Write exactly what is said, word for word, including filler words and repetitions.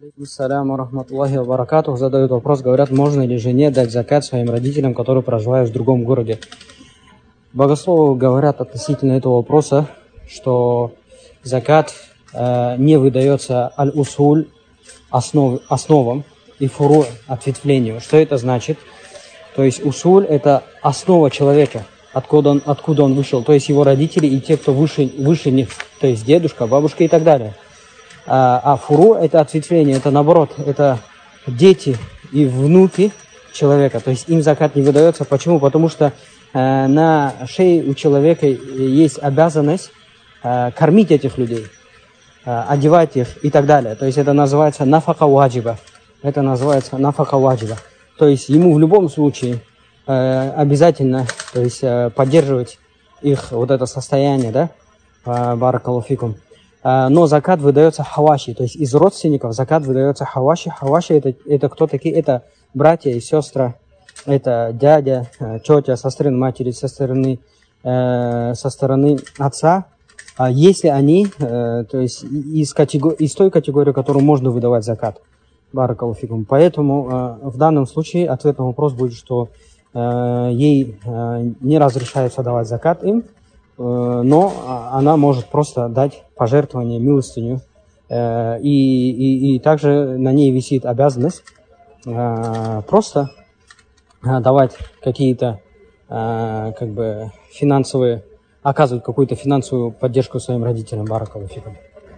Ассаляму рахматуллахи ва баракатух. Задают вопрос, говорят, можно ли жене дать закат своим родителям, которые проживают в другом городе. Богословы говорят относительно этого вопроса, что закат э, не выдается аль-усуль основ, основам и фуру ответвлению. Что это значит? То есть усуль – это основа человека, откуда он, откуда он вышел, то есть его родители и те, кто выше, выше них, то есть дедушка, бабушка и так далее. А, а фуру – это ответвление, это наоборот, это дети и внуки человека, то есть им закат не выдается. Почему? Потому что э, на шее у человека есть обязанность э, кормить этих людей, э, одевать их и так далее. То есть это называется нафака ваджиба. Это называется нафака ваджиба. То есть ему в любом случае э, обязательно, то есть, э, поддерживать их вот это состояние, да, э, баракаллаху фикум. Э, но закат выдается хаваши, то есть из родственников закат выдается хаваши. Хаваши это, это кто такие? Это братья и сестры, это дядя, э, тетя со стороны матери, со стороны, э, со стороны отца. А если они, э, то есть из, категор... из той категории, которую можно выдавать закат. Баракаллаху фикум. Поэтому э, в данном случае ответ на вопрос будет, что э, ей э, не разрешается давать закат им, э, но она может просто дать пожертвование, милостыню. Э, и, и, и также на ней висит обязанность э, просто э, давать какие-то э, как бы финансовые, оказывать какую-то финансовую поддержку своим родителям. Баракаллаху фикум.